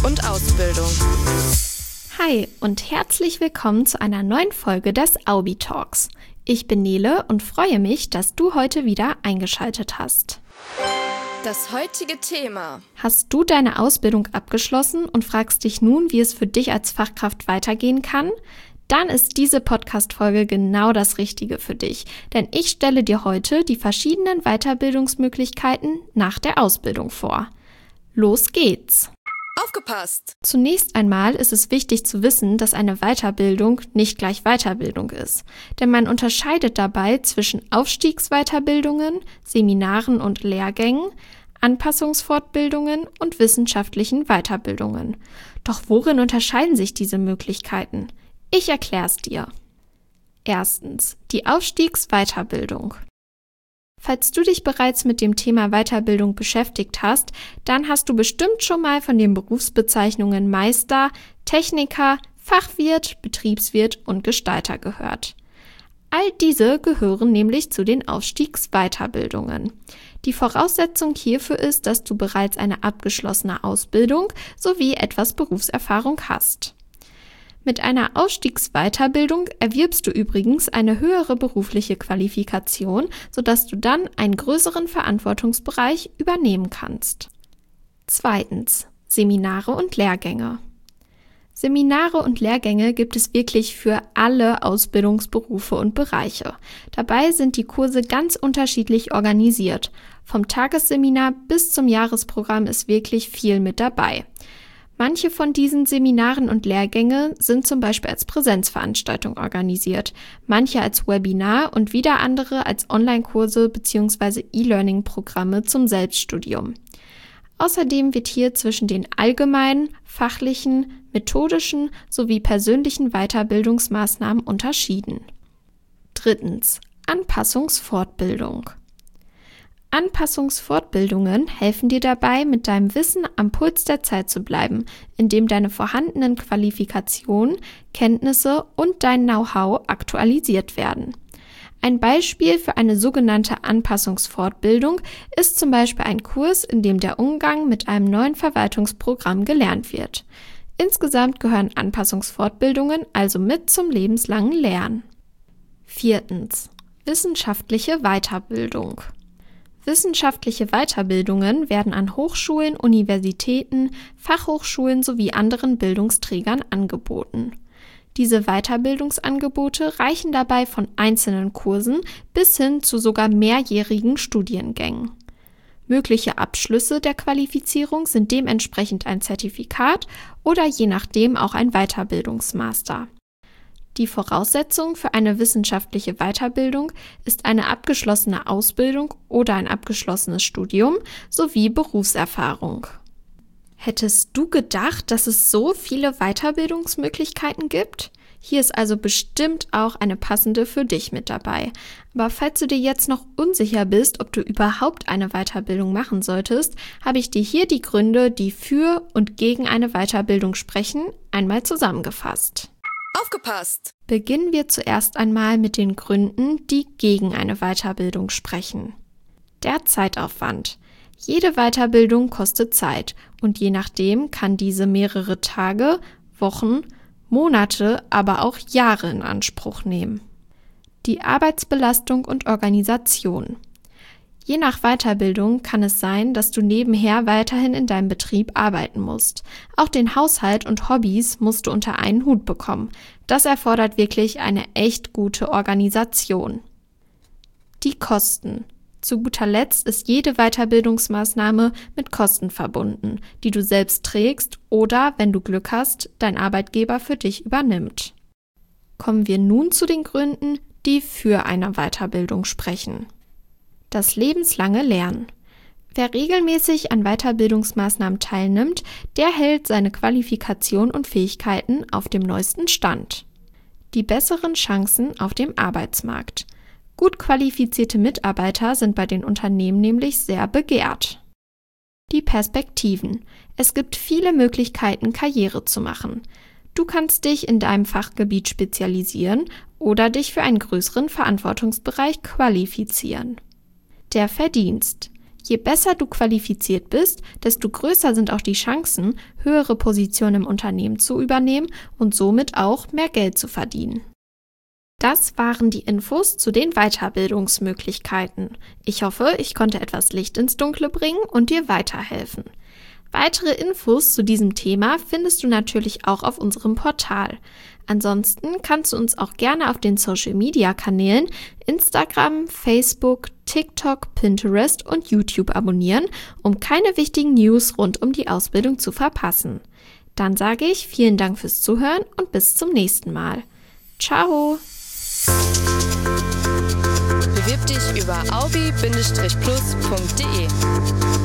und Ausbildung. Hi und herzlich willkommen zu einer neuen Folge des Aubi Talks. Ich bin Nele und freue mich, dass du heute wieder eingeschaltet hast. Das heutige Thema. Hast du deine Ausbildung abgeschlossen und fragst dich nun, wie es für dich als Fachkraft weitergehen kann? Dann ist diese Podcast-Folge genau das Richtige für dich, denn ich stelle dir heute die verschiedenen Weiterbildungsmöglichkeiten nach der Ausbildung vor. Los geht's! Aufgepasst! Zunächst einmal ist es wichtig zu wissen, dass eine Weiterbildung nicht gleich Weiterbildung ist, denn man unterscheidet dabei zwischen Aufstiegsweiterbildungen, Seminaren und Lehrgängen, Anpassungsfortbildungen und wissenschaftlichen Weiterbildungen. Doch worin unterscheiden sich diese Möglichkeiten? Ich erkläre es dir. Erstens, die Aufstiegsweiterbildung. Falls du dich bereits mit dem Thema Weiterbildung beschäftigt hast, dann hast du bestimmt schon mal von den Berufsbezeichnungen Meister, Techniker, Fachwirt, Betriebswirt und Gestalter gehört. All diese gehören nämlich zu den Aufstiegsweiterbildungen. Die Voraussetzung hierfür ist, dass du bereits eine abgeschlossene Ausbildung sowie etwas Berufserfahrung hast. Mit einer Aufstiegsweiterbildung erwirbst du übrigens eine höhere berufliche Qualifikation, sodass du dann einen größeren Verantwortungsbereich übernehmen kannst. Zweitens, Seminare und Lehrgänge. Seminare und Lehrgänge gibt es wirklich für alle Ausbildungsberufe und Bereiche. Dabei sind die Kurse ganz unterschiedlich organisiert. Vom Tagesseminar bis zum Jahresprogramm ist wirklich viel mit dabei. Manche von diesen Seminaren und Lehrgänge sind zum Beispiel als Präsenzveranstaltung organisiert, manche als Webinar und wieder andere als Online-Kurse bzw. E-Learning-Programme zum Selbststudium. Außerdem wird hier zwischen den allgemeinen, fachlichen, methodischen sowie persönlichen Weiterbildungsmaßnahmen unterschieden. Drittens, Anpassungsfortbildung. Anpassungsfortbildungen helfen dir dabei, mit deinem Wissen am Puls der Zeit zu bleiben, indem deine vorhandenen Qualifikationen, Kenntnisse und dein Know-how aktualisiert werden. Ein Beispiel für eine sogenannte Anpassungsfortbildung ist zum Beispiel ein Kurs, in dem der Umgang mit einem neuen Verwaltungsprogramm gelernt wird. Insgesamt gehören Anpassungsfortbildungen also mit zum lebenslangen Lernen. Viertens. Wissenschaftliche Weiterbildung. Wissenschaftliche Weiterbildungen werden an Hochschulen, Universitäten, Fachhochschulen sowie anderen Bildungsträgern angeboten. Diese Weiterbildungsangebote reichen dabei von einzelnen Kursen bis hin zu sogar mehrjährigen Studiengängen. Mögliche Abschlüsse der Qualifizierung sind dementsprechend ein Zertifikat oder je nachdem auch ein Weiterbildungsmaster. Die Voraussetzung für eine wissenschaftliche Weiterbildung ist eine abgeschlossene Ausbildung oder ein abgeschlossenes Studium sowie Berufserfahrung. Hättest du gedacht, dass es so viele Weiterbildungsmöglichkeiten gibt? Hier ist also bestimmt auch eine passende für dich mit dabei. Aber falls du dir jetzt noch unsicher bist, ob du überhaupt eine Weiterbildung machen solltest, habe ich dir hier die Gründe, die für und gegen eine Weiterbildung sprechen, einmal zusammengefasst. Aufgepasst! Beginnen wir zuerst einmal mit den Gründen, die gegen eine Weiterbildung sprechen. Der Zeitaufwand. Jede Weiterbildung kostet Zeit und je nachdem kann diese mehrere Tage, Wochen, Monate, aber auch Jahre in Anspruch nehmen. Die Arbeitsbelastung und Organisation. Je nach Weiterbildung kann es sein, dass du nebenher weiterhin in deinem Betrieb arbeiten musst. Auch den Haushalt und Hobbys musst du unter einen Hut bekommen. Das erfordert wirklich eine echt gute Organisation. Die Kosten. Zu guter Letzt ist jede Weiterbildungsmaßnahme mit Kosten verbunden, die du selbst trägst oder, wenn du Glück hast, dein Arbeitgeber für dich übernimmt. Kommen wir nun zu den Gründen, die für eine Weiterbildung sprechen. Das lebenslange Lernen. Wer regelmäßig an Weiterbildungsmaßnahmen teilnimmt, der hält seine Qualifikation und Fähigkeiten auf dem neuesten Stand. Die besseren Chancen auf dem Arbeitsmarkt. Gut qualifizierte Mitarbeiter sind bei den Unternehmen nämlich sehr begehrt. Die Perspektiven. Es gibt viele Möglichkeiten, Karriere zu machen. Du kannst dich in deinem Fachgebiet spezialisieren oder dich für einen größeren Verantwortungsbereich qualifizieren. Der Verdienst. Je besser du qualifiziert bist, desto größer sind auch die Chancen, höhere Positionen im Unternehmen zu übernehmen und somit auch mehr Geld zu verdienen. Das waren die Infos zu den Weiterbildungsmöglichkeiten. Ich hoffe, ich konnte etwas Licht ins Dunkle bringen und dir weiterhelfen. Weitere Infos zu diesem Thema findest du natürlich auch auf unserem Portal. Ansonsten kannst du uns auch gerne auf den Social-Media-Kanälen Instagram, Facebook, TikTok, Pinterest und YouTube abonnieren, um keine wichtigen News rund um die Ausbildung zu verpassen. Dann sage ich vielen Dank fürs Zuhören und bis zum nächsten Mal. Ciao! Bewirb dich über aubi-plus.de.